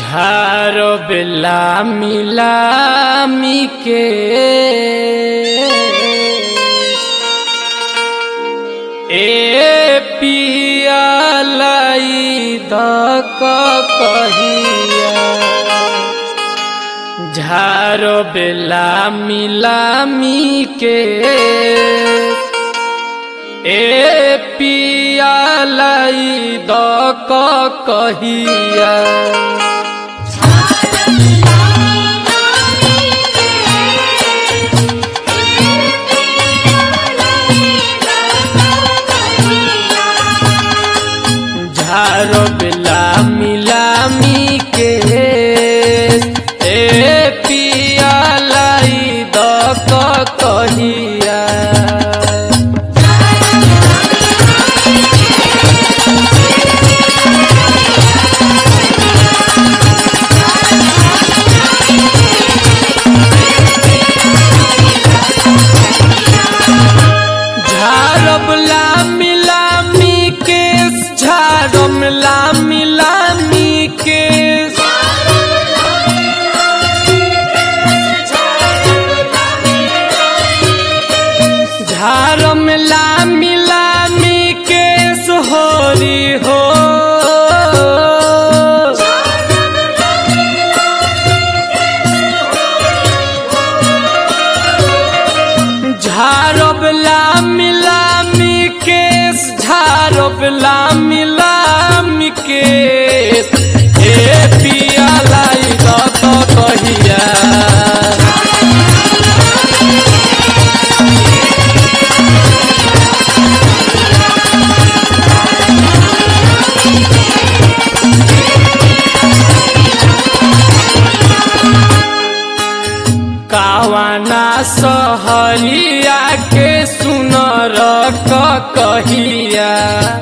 झारो बेला मिलामी के ए पिया लाई दक कहिया झारो बेला मिलामी के ए पिया लाई दक कहिया झारो बेला मिलामी के ए पिया लाई दक कहिया मिलामी के सोहरी हो झारबला मिलामी के झारबला मिलामी के ए पिया लाई दक कहिया कावाना सहरिया के सुनर कहिया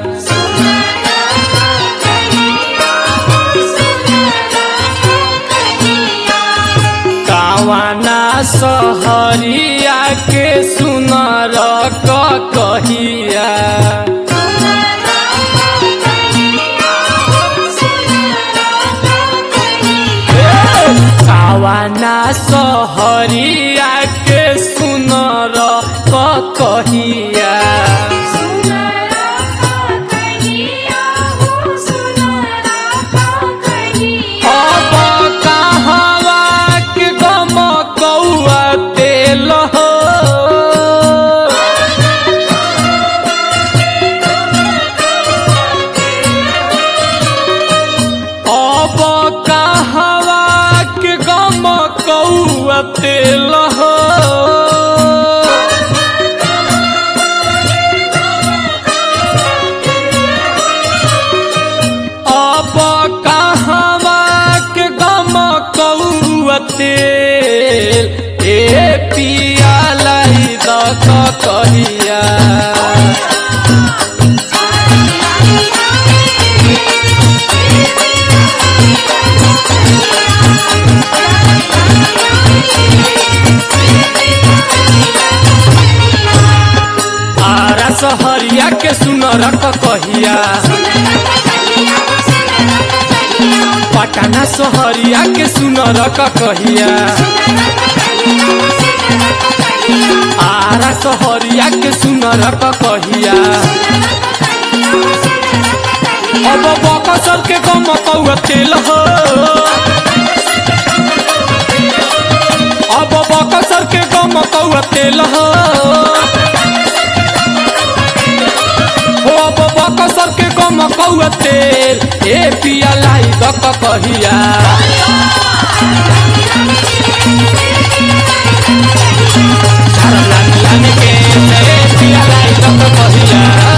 कावाना सहरिया के सुनर कहिया कावाना सहरिया के सुनर कहिया अब कहवा के गम कौआ तेल हो अब कहवा के गम कौआ तेल हो अब कहवा के गम कौआ तेल ए पिया लाई दक कहिया आरा सहरिया के सुनर कहिया पटना सहरिया के सुनर कहिया आरा सहरिया के सुनर कहिया अब बकसर के गम कौआ तेल हो अब बकसर के गम कौआ तेल हो अब बकसर के गम कौआ तेल ए पिया लाई दक कहिया झारला मिलामी के ए पिया लाई दक कहिया।